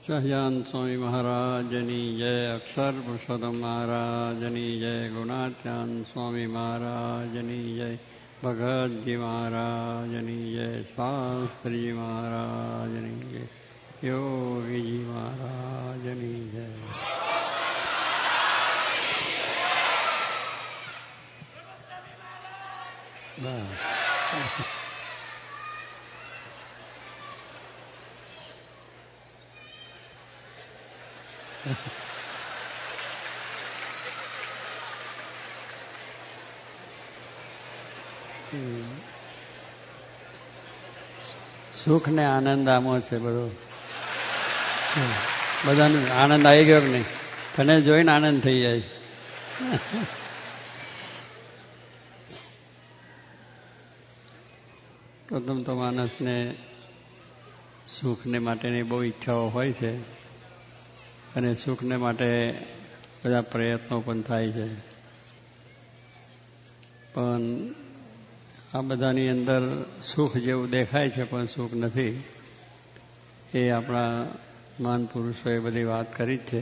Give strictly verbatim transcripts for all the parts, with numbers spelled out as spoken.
સહજાન સ્વામી મહારાજની જય, અક્ષર પુરુષોત્તમ મહારાજની જય, ગુણાત્યાન સ્વામી મહારાજની જય, ભગતજી મહારાજની જય, શાસ્ત્રીજી મહારાજની જય, યોગીજી મહારાજની જય. બસ સુખ ને આનંદ આમો છે બધો. બધાને આનંદ આવી ગયો કે નહીં? તને જોઈને આનંદ થઈ જાય. પ્રથમ તો માણસને સુખને માટેની બહુ ઈચ્છાઓ હોય છે અને સુખને માટે બધા પ્રયત્નો પણ થાય છે, પણ આ બધાની અંદર સુખ જેવું દેખાય છે પણ સુખ નથી. એ આપણા મહાન પુરુષોએ બધી વાત કરી જ છે.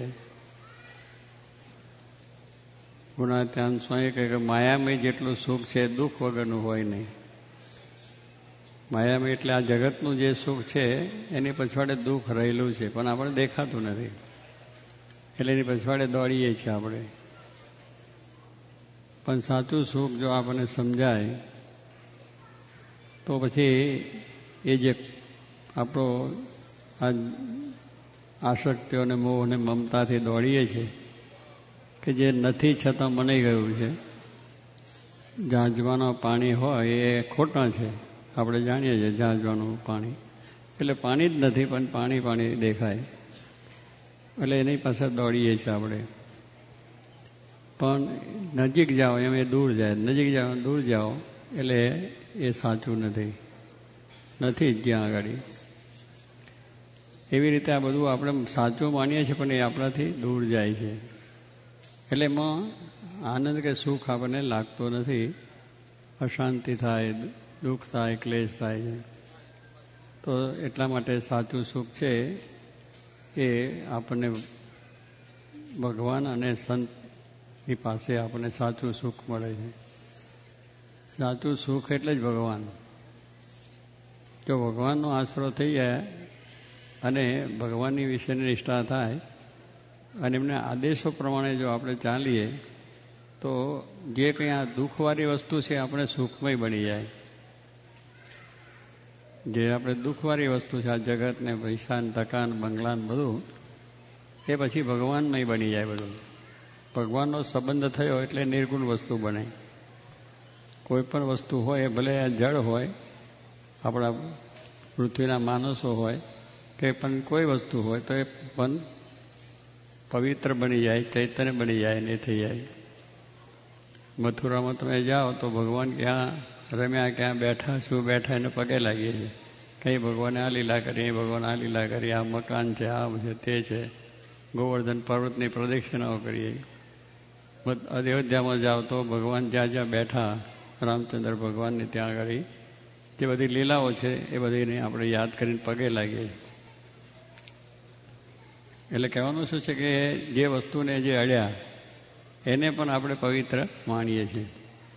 ગુણાત્યાન સ્વામી કહે કે માયામય જેટલું સુખ છે દુઃખ વગરનું હોય નહીં. માયામય એટલે આ જગતનું જે સુખ છે એની પછવાડે દુઃખ રહેલું છે પણ આપણે દેખાતું નથી, એટલે એની પછવાડે દોડીએ છીએ આપણે. પણ સાચું સુખ જો આપણને સમજાય તો પછી એ જે આપણો આ આસક્તિઓ અને મોહ અને મમતાથી દોડીએ છીએ કે જે નથી છતાં મનાઈ ગયું છે. ઝાંઝવાનું પાણી હોય એ ખોટા છે, આપણે જાણીએ છીએ ઝાંઝવાનું પાણી એટલે પાણી જ નથી પણ પાણી પાણી દેખાય, એટલે એની પાસે દોડીએ છીએ આપણે. પણ નજીક જાઓ એમ એ દૂર જાય, નજીક જાઓ દૂર જાઓ એટલે એ સાચું નથી, નથી જ જ્યાં આગળ. એવી રીતે આ બધું આપણે સાચું માનીએ છીએ પણ એ આપણાથી દૂર જાય છે, એટલે એમાં આનંદ કે સુખ આપણને લાગતો નથી. અશાંતિ થાય, દુઃખ થાય, ક્લેશ થાય છે. તો એટલા માટે સાચું સુખ છે એ આપણને ભગવાન અને સંતની પાસે આપણને સાચું સુખ મળે છે. સાચું સુખ એટલે જ ભગવાન. જો ભગવાનનો આશરો થઈ જાય અને ભગવાનની વિશેની નિષ્ઠા થાય અને એમના આદેશો પ્રમાણે જો આપણે ચાલીએ તો જે કંઈ આ દુઃખવાળી વસ્તુ છે આપણે સુખમય બની જાય. જે આપણે દુઃખવાળી વસ્તુ છે આ જગતને પૈસા ને ટકા ને બંગલા ને બધું, એ પછી ભગવાનમય બની જાય બધું. ભગવાનનો સંબંધ થયો એટલે નિર્ગુણ વસ્તુ બને. કોઈ પણ વસ્તુ હોય ભલે આ જળ હોય, આપણા પૃથ્વીના માણસો હોય કે પણ કોઈ વસ્તુ હોય તો એ પણ પવિત્ર બની જાય, ચૈતન્ય બની જાય ને થઈ જાય. મથુરામાં તમે જાઓ તો ભગવાન ક્યાં રમ્યા, ક્યાં બેઠા, શું બેઠા એને પગે લાગીએ છીએ. કંઈ ભગવાને આ લીલા કરી, ભગવાન આ લીલા કરી, આ મકાન છે, આ છે, તે છે. ગોવર્ધન પર્વતની પ્રદક્ષિણાઓ કરીએ. અયોધ્યામાં જાઓ તો ભગવાન જ્યાં જ્યાં બેઠા, રામચંદ્ર ભગવાનને ત્યાં આગળ જે બધી લીલાઓ છે એ બધીને આપણે યાદ કરીને પગે લાગીએ. એટલે કહેવાનું શું છે કે જે વસ્તુને જે અડ્યા એને પણ આપણે પવિત્ર માનીએ છીએ.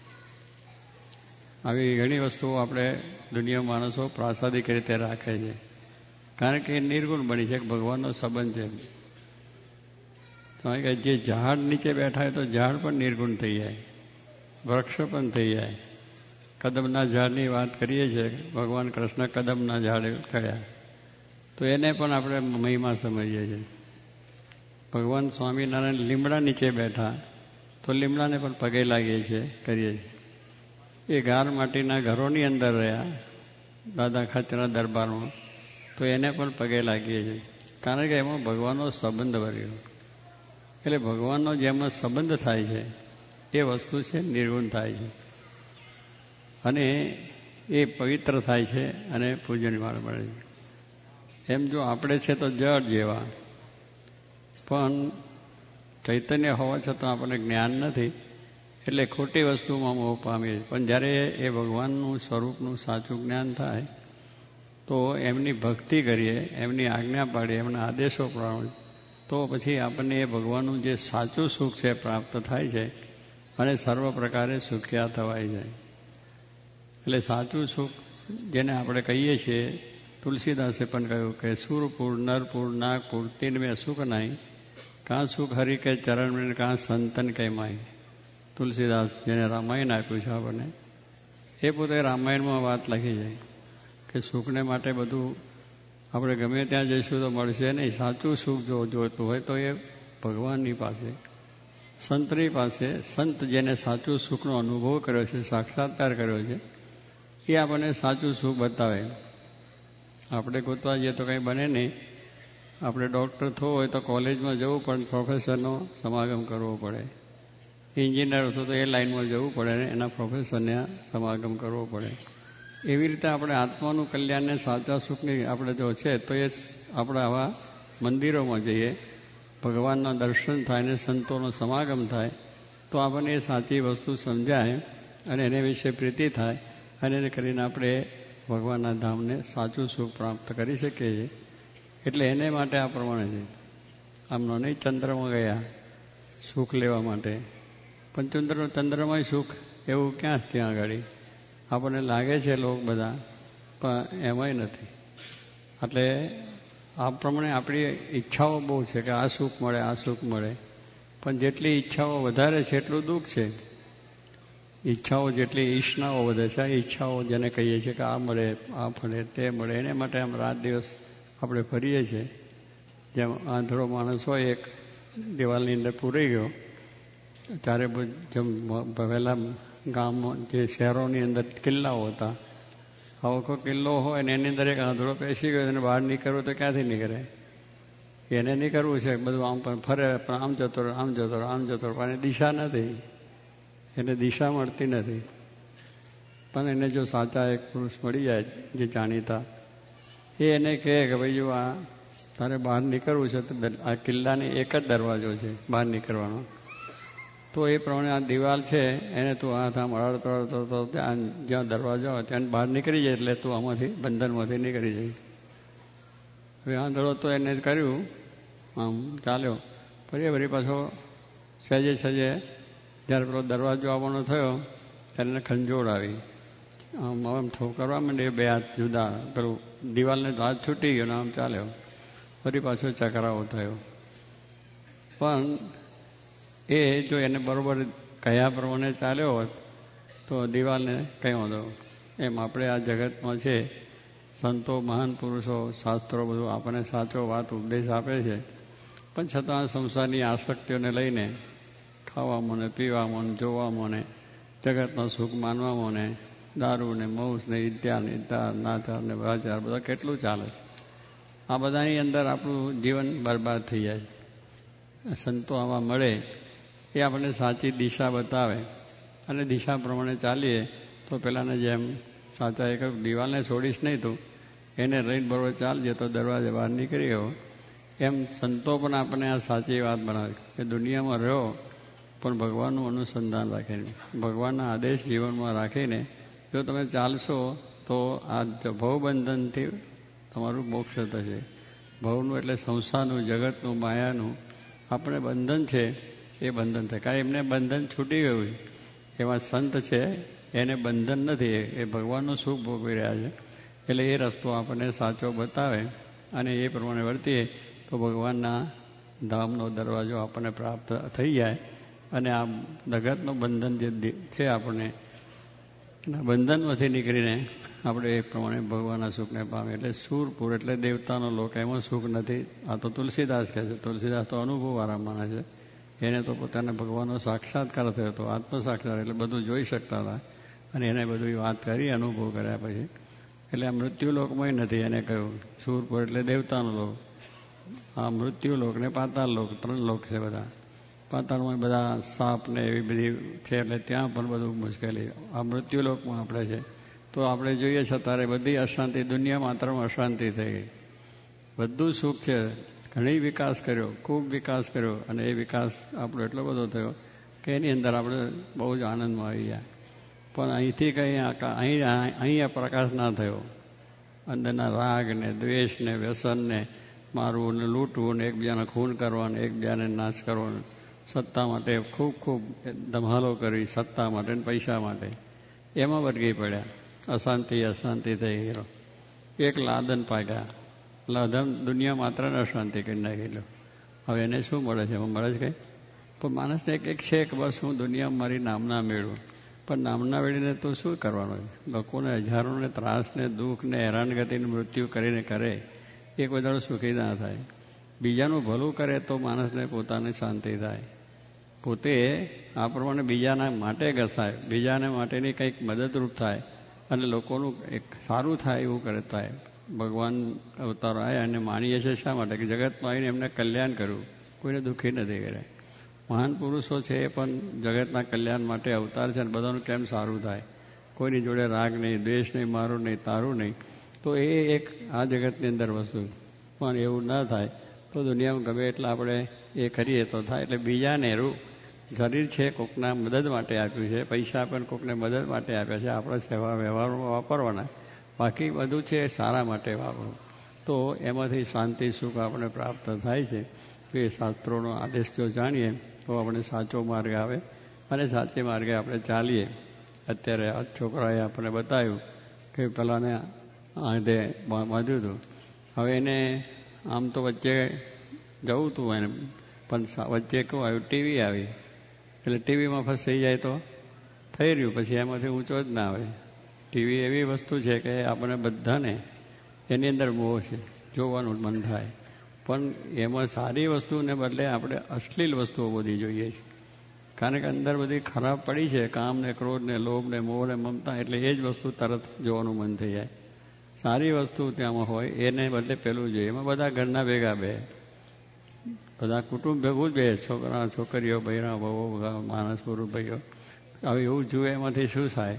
આવી ઘણી વસ્તુઓ આપણે દુનિયા માણસો પ્રાસાદિક રીતે રાખે છે કારણ કે એ નિર્ગુણ બની છે, ભગવાનનો સંબંધ છે. કારણ કે જે ઝાડ નીચે બેઠા હોય તો ઝાડ પણ નિર્ગુણ થઈ જાય, વૃક્ષ પણ થઈ જાય. કદમના ઝાડની વાત કરીએ છીએ, ભગવાન કૃષ્ણ કદમના ઝાડ કર્યા તો એને પણ આપણે મહિમા સમજીએ છીએ. ભગવાન સ્વામિનારાયણ લીમડા નીચે બેઠા તો લીમડાને પણ પગે લાગીએ છીએ, કરીએ છીએ. એ ગાર માટીના ઘરોની અંદર રહ્યા દાદા ખાચરના દરબારમાં તો એને પણ પગે લાગીએ છીએ, કારણ કે એમાં ભગવાનનો સંબંધ વર્યો. એટલે ભગવાનનો જેમાં સંબંધ થાય છે એ વસ્તુ છે નિર્ગુણ થાય છે અને એ પવિત્ર થાય છે અને પૂજનવાળા મળે છે. એમ જો આપણે છે તો જળ જેવા, પણ ચૈતન્ય હોવા છતાં આપણને જ્ઞાન નથી એટલે ખોટી વસ્તુમાં મોહ પામીએ. પણ જ્યારે એ ભગવાનનું સ્વરૂપનું સાચું જ્ઞાન થાય તો એમની ભક્તિ કરીએ, એમની આજ્ઞા પાડીએ, એમના આદેશો પ્રમાણે, તો પછી આપણને એ ભગવાનનું જે સાચું સુખ છે પ્રાપ્ત થાય છે અને સર્વ પ્રકારે સુખિયા થવાય જાય. એટલે સાચું સુખ જેને આપણે કહીએ છીએ, તુલસીદાસે પણ કહ્યું કે સુરપુર નરપુર નાગપુર તીન મેં સુખ નહીં, કાં સુખ હરિ કે ચરણ મેં કાં સંતન કે માય. તુલસીદાસ જેને રામાયણ આપ્યું છે આપણને, એ પોતે રામાયણમાં વાત લખી છે કે સુખને માટે બધું આપણે ગમે ત્યાં જઈશું તો મળશે નહીં. સાચું સુખ જો જોતું હોય તો એ ભગવાનની પાસે, સંતની પાસે, સંત જેને સાચું સુખનો અનુભવ કર્યો છે, સાક્ષાત્કાર કર્યો છે, એ આપણને સાચું સુખ બતાવે. આપણે ગોતવા જઈએ તો કંઈ બને નહીં. આપણે ડૉક્ટર થવું હોય તો કોલેજમાં જવું પણ પ્રોફેસરનો સમાગમ કરવો પડે. એન્જિનિયર હતો તો એ લાઈનમાં જવું પડે ને એના પ્રોફેસરને સમાગમ કરવો પડે. એવી રીતે આપણે આત્માનું કલ્યાણને સાચા સુખની આપણે જો છે તો એ આપણે આવા મંદિરોમાં જઈએ, ભગવાનના દર્શન થાય ને સંતોનો સમાગમ થાય તો આપણને એ સાચી વસ્તુ સમજાય અને એને વિશે પ્રીતિ થાય અને એને કરીને આપણે ભગવાનના ધામને સાચું સુખ પ્રાપ્ત કરી શકીએ છીએ. એટલે એને માટે આ પ્રમાણે છે. આમનો નહીં ચંદ્રમાં ગયા સુખ લેવા માટે, પણ ચંદ્ર ચંદ્રમાં સુખ એવું ક્યાં ત્યાં આગળ આપણને લાગે છે લોકો બધા, પણ એમાંય નથી. એટલે આ પ્રમાણે આપણી ઈચ્છાઓ બહુ છે કે આ સુખ મળે, આ સુખ મળે, પણ જેટલી ઈચ્છાઓ વધારે છે એટલું દુઃખ છે. ઈચ્છાઓ જેટલી ઈચ્છનાઓ વધે છે, આ ઈચ્છાઓ જેને કહીએ છીએ કે આ મળે, આ મળે, તે મળે, એને માટે આમ રાત દિવસ આપણે ફરીએ છીએ. જેમ આંધળો માણસ હોય, એક દિવાલની અંદર પૂરાઈ ગયો, ત્યારે જેમ પહેલા ગામમાં જે શહેરોની અંદર કિલ્લાઓ હતા, આવો કોઈ કિલ્લો હોય ને એની અંદર એક આંધળો પેસી ગયો અને બહાર નીકળવું તો ક્યાંથી નીકળે? એને નીકળવું છે બધું આમ પણ ફરે, પણ આમ જતો રહે, આમ જતો રહે, આમ જતો રહે, પણ દિશા નથી, એને દિશા મળતી નથી. પણ એને જો સાચા એક પુરુષ મળી જાય જે જાણીતા, એ એને કહે કે ભાઈ જો આ તારે બહાર નીકળવું છે તો આ કિલ્લાની એક જ દરવાજો છે બહાર નીકળવાનો, તો એ પ્રમાણે આ દિવાલ છે એને તું હાથ આમ અડાડતો અડાડતો ત્યાં જ્યાં દરવાજો હોય ત્યાં બહાર નીકળી જાય એટલે તું આમાંથી બંધનમાંથી નીકળી જાય. હવે આંધળો તો એને કર્યું, આમ ચાલ્યો, ફરી ફરી પાછો સહેજે સહેજે જ્યારે પેલો દરવાજો આવવાનો થયો ત્યારે એને ખંજોળ આવી, આમ આમ ઠોકરવા માંડે, બે હાથ જુદા, પેલું દિવાલને હાથ છૂટી ગયો ને આમ ચાલ્યો, ફરી પાછો ચકરાવો થયો. પણ એ જો એને બરોબર કયા પ્રમાણે ચાલ્યો હોત તો દિવાલને કંઈ વાંધો. એમ આપણે આ જગતમાં છે, સંતો મહાન પુરુષો શાસ્ત્રો બધું આપણને સાચો વાત ઉપદેશ આપે છે, પણ છતાં સંસારની આસક્તિઓને લઈને ખાવામાં ને પીવામાં ને જોવામાં ને જગતનું સુખ માનવામાં ને દારૂ ને મૌસ ને ઇત્યાર ને ઇત્યાર નાચાર ને વાચાર બધા કેટલું ચાલે. આ બધાની અંદર આપણું જીવન બરબાદ થઈ જાય. સંતો આવા મળે એ આપણને સાચી દિશા બતાવે અને દિશા પ્રમાણે ચાલીએ તો પેલાને જેમ સાચા એક દિવાલને છોડીશ નહીં તું, એને રહીને બરોબર ચાલજે તો દરવાજે બહાર નીકળી ગયો. એમ સંતો પણ આપણને આ સાચી વાત બનાવે કે દુનિયામાં રહ્યો પણ ભગવાનનું અનુસંધાન રાખીને, ભગવાનના આદેશ જીવનમાં રાખીને જો તમે ચાલશો તો આ ભવબંધનથી તમારું મોક્ષ થશે. ભવનું એટલે સંસારનું, જગતનું, માયાનું આપણે બંધન છે એ બંધન થાય. કારણ એમને બંધન છૂટી ગયું, એમાં સંત છે એને બંધન નથી, એ ભગવાનનું સુખ ભોગવી રહ્યા છે. એટલે એ રસ્તો આપણને સાચો બતાવે અને એ પ્રમાણે વર્તીએ તો ભગવાનના ધામનો દરવાજો આપણને પ્રાપ્ત થઈ જાય અને આ જગતનું બંધન જે છે આપણને એના બંધનમાંથી નીકળીને આપણે એ પ્રમાણે ભગવાનના સુખને પામે. એટલે સુરપુર એટલે દેવતાનો લોક, એમાં સુખ નથી. આ તો તુલસીદાસ કહે છે. તુલસીદાસ તો અનુભવવાળા માણસ છે, એને તો પોતાને ભગવાનનો સાક્ષાત્કાર થયો હતો, આત્મ સાક્ષાત્કાર, એટલે બધું જોઈ શકતા હતા અને એને બધું વાત કરી અનુભવ કર્યા પછી. એટલે આ મૃત્યુલોકમાં નથી, એને કહ્યું સુરપુર એટલે દેવતાનો લોક. આ મૃત્યુલોક ને પાતાળ લોક, ત્રણ લોક છે બધા. પાતાળમાં બધા સાપ ને એવી બધી છે એટલે ત્યાં પણ બધું મુશ્કેલી. આ મૃત્યુલોકમાં આપણે છે તો આપણે જોઈએ છે ત્યારે બધી અશાંતિ, દુનિયા માત્રમાં અશાંતિ થઈ ગઈ. બધું સુખ છે, ઘણી વિકાસ કર્યો, ખૂબ વિકાસ કર્યો અને એ વિકાસ આપણો એટલો બધો થયો કે એની અંદર આપણે બહુ જ આનંદમાં આવી ગયા. પણ અહીંથી કંઈ અહીં અહીં પ્રકાશ ના થયો. અંદરના રાગ ને દ્વેષ ને વ્યસન ને મારવું ને લૂંટવું ને એકબીજાને ખૂન કરવાનું, એકબીજાને નાશ કરવાનો, સત્તા માટે ખૂબ ખૂબ ધમાલો કરી, સત્તા માટે ને પૈસા માટે, એમાં વળગી પડ્યા. અશાંતિ અશાંતિ થઈ ગયેલો, એક લાદન પાક્યા. એટલે દુનિયા માત્ર અશાંતિ કરી નાખેલો. હવે એને શું મળે છે? એમાં મળે છે કંઈ? પણ માણસને એક એક છે કે બસ હું દુનિયા મારી નામના મેળવું. પણ નામના મેળવીને તો શું કરવાનું? લોકોને હજારોને ત્રાસને દુઃખને હેરાનગતિનું મૃત્યુ કરીને કરે એ કોઈ દાડો સુખી ના થાય. બીજાનું ભલું કરે તો માણસને પોતાને શાંતિ થાય. પોતે આ પ્રમાણે બીજાના માટે ઘસાય, બીજાને માટેની કંઈક મદદરૂપ થાય અને લોકોનું એક સારું થાય એવું કરે થાય. ભગવાન અવતારો આવ્યા અને માનીએ છીએ શા માટે? કે જગતમાં આવીને એમને કલ્યાણ કર્યું, કોઈને દુઃખી નથી કર્યા. મહાન પુરુષો છે એ પણ જગતના કલ્યાણ માટે અવતાર છે અને બધાનું કેમ સારું થાય. કોઈની જોડે રાગ નહીં, દ્વેષ નહીં, મારું નહીં, તારું નહીં. તો એ એક આ જગતની અંદર વસ્તુ. પણ એવું ના થાય તો દુનિયામાં ગમે એટલા આપણે એ કરીએ તો થાય. એટલે બીજાને રૂ શરીર છે કોકના મદદ માટે આપ્યું છે, પૈસા પણ કોકને મદદ માટે આપ્યા છે, આપણા સેવા વ્યવહારમાં વાપરવાના. બાકી બધું છે સારા માટે વાપરવું. તો એમાંથી શાંતિ સુખ આપણે પ્રાપ્ત થાય છે. તો એ શાસ્ત્રોનો આદેશ જો જાણીએ તો આપણે સાચો માર્ગ આવે અને સાચે માર્ગે આપણે ચાલીએ. અત્યારે આ છોકરાએ આપણને બતાવ્યું કે પેલાને આંધે બાંધ્યું હતું. હવે એને આમ તો વચ્ચે જવું હતું એને, પણ વચ્ચે કેવું આવ્યું? ટીવી આવી. એટલે ટીવીમાં ફસાઈ જાય તો થઈ રહ્યું, પછી એમાંથી ઊંચો જ ના આવે. ટીવી એવી વસ્તુ છે કે આપણે બધાને એની અંદર મોહ છે, જોવાનું મન થાય. પણ એમાં સારી વસ્તુને બદલે આપણે અશ્લીલ વસ્તુઓ બધી જોઈએ છીએ. કારણ કે અંદર બધી ખરાબ પડી છે, કામ ને ક્રોધ ને લોભ ને મોહ ને મમતા, એટલે એ જ વસ્તુ તરત જોવાનું મન થઈ જાય. સારી વસ્તુ ત્યાંમાં હોય એને બદલે પેલું જોઈએ. એમાં બધા ઘરના ભેગા બે, બધા કુટુંબ ભેગું જ બે, છોકરા છોકરીઓ, બૈરા બહુ, માણસ પુરુષ ભાઈઓ. હવે એવું જુએ એમાંથી શું થાય?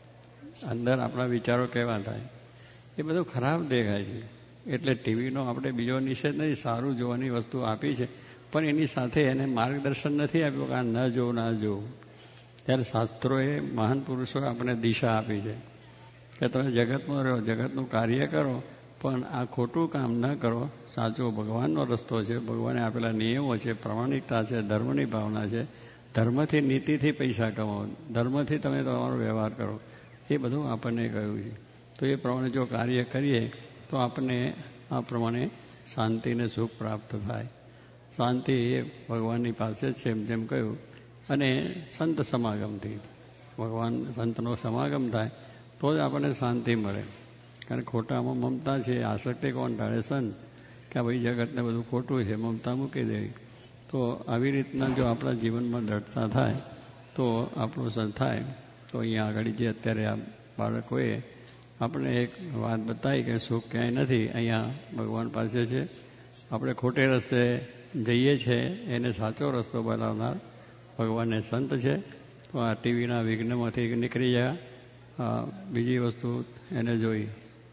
અંદર આપણા વિચારો કેવા થાય? એ બધું ખરાબ દેખાય છે. એટલે ટીવીનો આપણે બીજો નિષેધ નથી, સારું જોવાની વસ્તુ આપી છે, પણ એની સાથે એને માર્ગદર્શન નથી આપ્યું કે આ ન જોવું ના જોવું. ત્યારે શાસ્ત્રોએ, મહાન પુરુષોએ આપણે દિશા આપી છે કે તમે જગતમાં રહો, જગતનું કાર્ય કરો, પણ આ ખોટું કામ ન કરો. સાચો ભગવાનનો રસ્તો છે, ભગવાને આપેલા નિયમો છે, પ્રમાણિકતા છે, ધર્મની ભાવના છે. ધર્મથી, નીતિથી પૈસા કમાવો, ધર્મથી તમે તમારો વ્યવહાર કરો, એ બધું આપણને કહ્યું છે. તો એ પ્રમાણે જો કાર્ય કરીએ તો આપણને આ પ્રમાણે શાંતિ અને સુખ પ્રાપ્ત થાય. શાંતિ એ ભગવાનની પાસે જ છે જેમ કહ્યું. અને સંત સમાગમથી, ભગવાન સંતનો સમાગમ થાય તો જ આપણને શાંતિ મળે. કારણ ખોટામાં મમતા છે, આસક્તિ કોણ ટાળે? સંત. કે ભાઈ જગતને બધું ખોટું છે, મમતા મૂકી દેવી. તો આવી રીતના જો આપણા જીવનમાં દ્રઢતા થાય તો આપણું સંત થાય. તો અહીંયા આગળ જે અત્યારે આ બાળકોએ આપણે એક વાત બતાવી કે સુખ ક્યાંય નથી, અહીંયા ભગવાન પાસે છે. આપણે ખોટે રસ્તે જઈએ છીએ, એને સાચો રસ્તો બનાવનાર ભગવાનને સંત છે. તો આ ટીવીના વિઘ્નમાંથી નીકળી ગયા. બીજી વસ્તુ એને જોઈ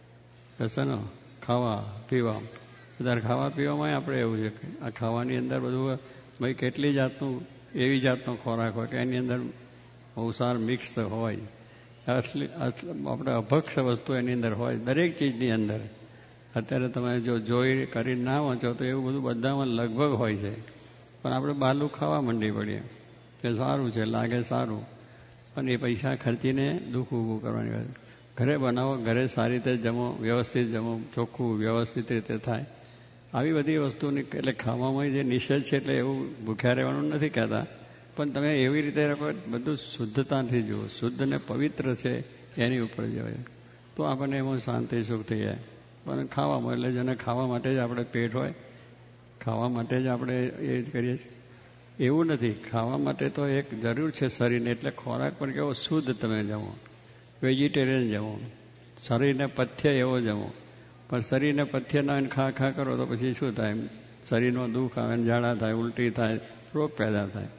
વ્યસનો, ખાવા પીવા. અત્યારે ખાવા પીવામાં આપણે એવું છે કે આ ખાવાની અંદર બધું ભાઈ કેટલી જાતનું, એવી જાતનો ખોરાક હોય કે એની અંદર અવસાર મિક્સ હોય. અસલી આપણે અભક્ષ વસ્તુ એની અંદર હોય, દરેક ચીજની અંદર. અત્યારે તમે જો જોઈ કરીને ના વાંચો તો એવું બધું બધામાં લગભગ હોય છે. પણ આપણે બહારનું ખાવા માંડી પડીએ કે સારું છે, લાગે સારું, પણ એ પૈસા ખર્ચીને દુઃખ ઊભું કરવાની વાત. ઘરે બનાવો, ઘરે સારી રીતે જમો, વ્યવસ્થિત જમો, ચોખ્ખું વ્યવસ્થિત રીતે થાય. આવી બધી વસ્તુની એટલે ખાવામાં જે નિષેધ છે એટલે એવું ભૂખ્યા રહેવાનું નથી કહેતા, પણ તમે એવી રીતે બધું શુદ્ધતાથી જુઓ, શુદ્ધ ને પવિત્ર છે એની ઉપર જવાય તો આપણને એમાં શાંતિ સુખ થઈ જાય. પણ ખાવામાં એટલે જેને ખાવા માટે જ આપણે પેટ હોય, ખાવા માટે જ આપણે એ જ કરીએ છીએ એવું નથી. ખાવા માટે તો એક જરૂર છે શરીરને, એટલે ખોરાક પણ કેવો શુદ્ધ તમે જમો, વેજીટેરિયન જમો, શરીરને પથ્ય એવો જમો. પણ શરીરને પથ્ય ના ખા ખા કરો તો પછી શું થાય? શરીરમાં દુઃખ આવે, ઝાડા થાય, ઉલટી થાય, રોગ પેદા થાય.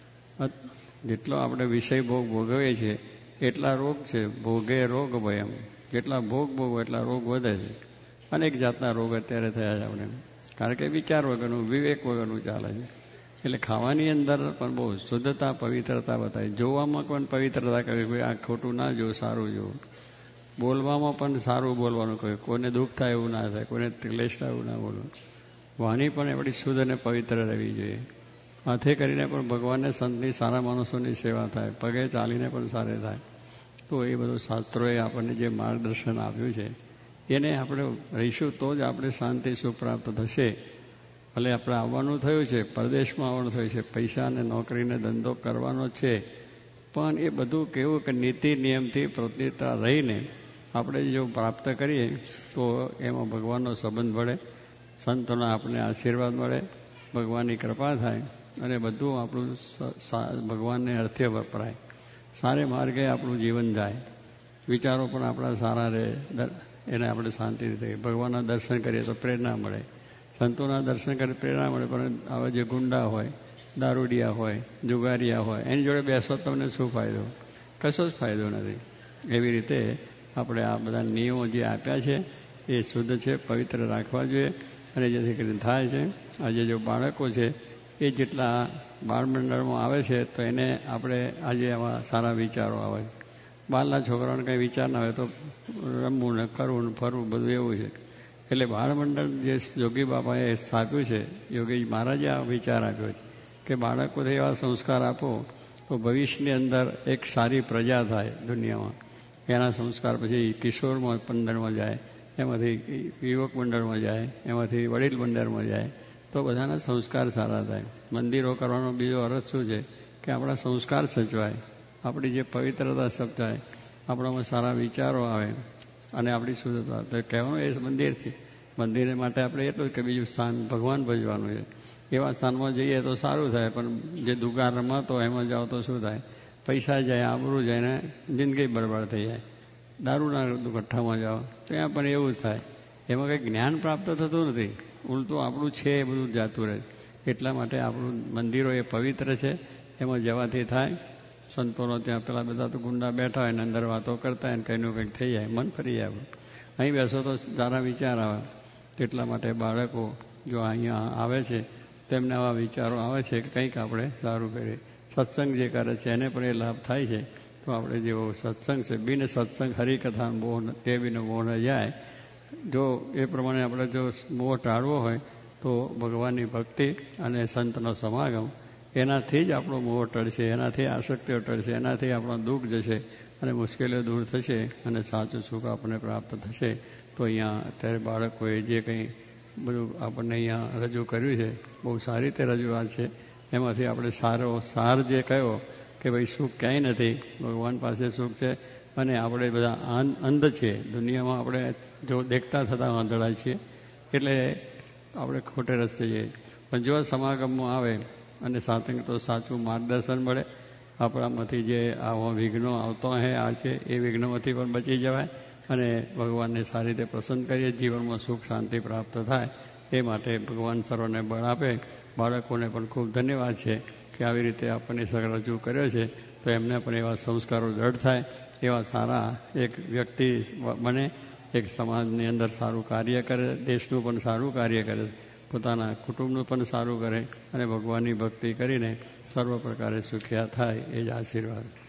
જેટલો આપણે વિષય ભોગ ભોગવીએ છીએ એટલા રોગ છે. ભોગે રોગ ભયમ, જેટલા ભોગ ભોગવો એટલા રોગ વધે છે. અનેક જાતના રોગ અત્યારે થયા છે આપણે, કારણ કે વિચાર વગરનું, વિવેક વગરનું ચાલે છે. એટલે ખાવાની અંદર પણ બહુ શુદ્ધતા, પવિત્રતા બતાવી. જોવામાં પણ પવિત્રતા કરવી, ભાઈ આ ખોટું ના જોવું, સારું જોવું. બોલવામાં પણ સારું બોલવાનું કહ્યું, કોઈને દુઃખ થાય એવું ના થાય, કોઈને ક્લેશ થાય એવું ના બોલવું. વાણી પણ આપણી શુદ્ધ અને પવિત્ર રહેવી જોઈએ. હાથે કરીને પણ ભગવાનને સંતની સારા માણસોની સેવા થાય, પગે ચાલીને પણ સારે થાય. તો એ બધું શાસ્ત્રોએ આપણને જે માર્ગદર્શન આપ્યું છે એને આપણે રહીશું તો જ આપણે શાંતિ સુખ પ્રાપ્ત થશે. ભલે આપણે આવવાનું થયું છે, પરદેશમાં આવવાનું થયું છે, પૈસા અને નોકરીને ધંધો કરવાનો છે, પણ એ બધું કેવું કે નીતિ નિયમથી પ્રતિતા રહીને આપણે જો પ્રાપ્ત કરીએ તો એમાં ભગવાનનો સંબંધ મળે, સંતોના આપણને આશીર્વાદ મળે, ભગવાનની કૃપા થાય અને બધું આપણું ભગવાનને અર્થે વપરાય, સારે માર્ગે આપણું જીવન જાય, વિચારો પણ આપણા સારા રહે, એને આપણે શાંતિથી ભગવાનના દર્શન કરીએ તો પ્રેરણા મળે, સંતોના દર્શન કરીએ પ્રેરણા મળે. પણ આવા જે ગુંડા હોય, દારૂડિયા હોય, જુગારિયા હોય, એની જોડે બેસો તમને શું ફાયદો? કશો જ ફાયદો નથી. એવી રીતે આપણે આ બધા નિયમો જે આપ્યા છે એ શુદ્ધ છે, પવિત્ર રાખવા જોઈએ. અને જેથી કરીને થાય છે, આજે જો બાળકો છે એ જેટલા બાળમંડળમાં આવે છે તો એને આપણે આજે આવા સારા વિચારો આવે છે. બાળના છોકરાઓને કંઈ વિચાર ના હોય તો રમવું ને કરવું ને ફરવું બધું એવું છે. એટલે બાળમંડળ જે યોગી બાપાએ સ્થાપ્યું છે, યોગી મહારાજે આ વિચાર આપ્યો છે કે બાળકોને એવા સંસ્કાર આપો તો ભવિષ્યની અંદર એક સારી પ્રજા થાય દુનિયામાં. એના સંસ્કાર પછી કિશોરમાં મંડળમાં જાય, એમાંથી યુવક મંડળમાં જાય, એમાંથી વડીલ મંડળમાં જાય, તો બધાના સંસ્કાર સારા થાય. મંદિરો કરવાનો બીજો અર્થ શું છે કે આપણા સંસ્કાર સચવાય, આપણી જે પવિત્રતા સચવાય, આપણામાં સારા વિચારો આવે અને આપણી શુદ્ધતા. તો કહેવાનું એ મંદિર છે. મંદિર માટે આપણે એટલું કે બીજું સ્થાન ભગવાન ભજવાનું છે. એવા સ્થાનમાં જઈએ તો સારું થાય, પણ જે દુકાન રમાતો એમાં જાઓ તો શું થાય? પૈસા જાય, આબરૂ જાય ને જિંદગી બરબાદ થઈ જાય. દારૂના ગઠ્ઠામાં જાઓ તો ત્યાં પણ એવું જ થાય. એમાં કંઈ જ્ઞાન પ્રાપ્ત થતું નથી, ઉલટું આપણું છે એ બધું જાતું રહે. એટલા માટે આપણું મંદિરો એ પવિત્ર છે, એમાં જવાથી થાય. સંતોનો ત્યાં પેલા બધા તો ગુંડા બેઠા હોય ને અંદર વાતો કરતા હોય ને કંઈનું કંઈક થઈ જાય, મન ફરી જાય. અહીં બેસો તો સારા વિચાર આવે. એટલા માટે બાળકો જો અહીંયા આવે છે તેમને આવા વિચારો આવે છે કે કંઈક આપણે સારું કરીએ. સત્સંગ જે કરે છે એને પણ એ લાભ થાય છે. તો આપણે જેવો સત્સંગ છે, બિન સત્સંગ હરિકથા મોહ તે બિન મોહ ન જાય. જો એ પ્રમાણે આપણે જો મોહ ટાળવો હોય તો ભગવાનની ભક્તિ અને સંતનો સમાગમ, એનાથી જ આપણો મોહ ટળશે, એનાથી આસક્તિઓ ટળશે, એનાથી આપણો દુઃખ જશે અને મુશ્કેલીઓ દૂર થશે અને સાચું સુખ આપણને પ્રાપ્ત થશે. તો અહીંયા અત્યારે બાળકોએ જે કંઈ બધું આપણને અહીંયા રજૂ કર્યું છે, બહુ સારી રીતે રજૂઆત છે. એમાંથી આપણે સારો સાર જે કયો કે ભાઈ સુખ ક્યાંય નથી, ભગવાન પાસે સુખ છે. અને આપણે બધા અંધ છીએ, દુનિયામાં આપણે જો દેખતા થતા આંધળા છીએ, એટલે આપણે ખોટે રસ્તે જઈએ. પણ જો સમાગમમાં આવે અને સાથે તો સાચું માર્ગદર્શન મળે, આપણામાંથી જે આવા વિઘ્નો આવતો હે આ છે એ વિઘ્નોમાંથી પણ બચી જવાય અને ભગવાનને સારી રીતે પ્રસન્ન કરીએ, જીવનમાં સુખ શાંતિ પ્રાપ્ત થાય. એ માટે ભગવાન સર્વને બળ આપે. બાળકોને પણ ખૂબ ધન્યવાદ છે કે આવી રીતે આપણને રજૂ કર્યો છે, તો એમને પણ એવા સંસ્કારો દૃઢ થાય, એવા સારા એક વ્યક્તિ બને, એક સમાજની અંદર સારું કાર્ય કરે, દેશનું પણ સારું કાર્ય કરે, પોતાના કુટુંબનું પણ સારું કરે અને ભગવાનની ભક્તિ કરીને સર્વ પ્રકારે સુખિયા થાય. એ જ આશીર્વાદ.